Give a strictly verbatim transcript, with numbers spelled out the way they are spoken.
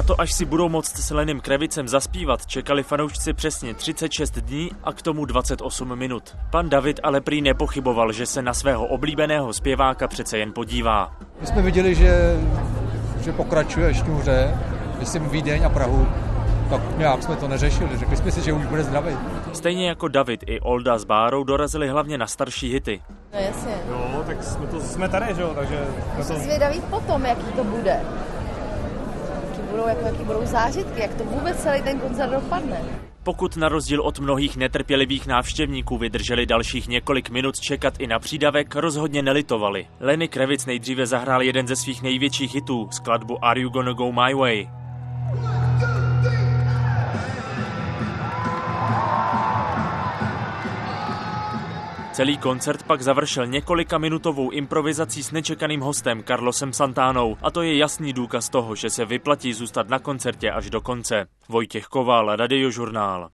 Na to, až si budou moct s Lenym Krevicem zaspívat, čekali fanoušci přesně třicet šest dní a k tomu dvacet osm minut. Pan David ale prý nepochyboval, že se na svého oblíbeného zpěváka přece jen podívá. My jsme viděli, že, že pokračuje šňůře, myslím Vídeň a Prahu, tak nějak jsme to neřešili, řekli jsme si, že už bude zdravý. Stejně jako David i Olda s Bárou dorazili hlavně na starší hity. No jasně. Jo, tak jsme, to, jsme tady, že jo, takže... Jsem zvědavý potom, jaký to bude. Jaký budou, jako, jaký budou zážitky, jak to vůbec celý ten koncert dopadne. Pokud na rozdíl od mnohých netrpělivých návštěvníků vydrželi dalších několik minut čekat i na přídavek, rozhodně nelitovali. Lenny Kravitz nejdříve zahrál jeden ze svých největších hitů, skladbu Are You Gonna Go My Way. Celý koncert pak završil několika minutovou improvizací s nečekaným hostem Carlosem Santánou a to je jasný důkaz toho, že se vyplatí zůstat na koncertě až do konce. Vojtěch Koval, Radiožurnál.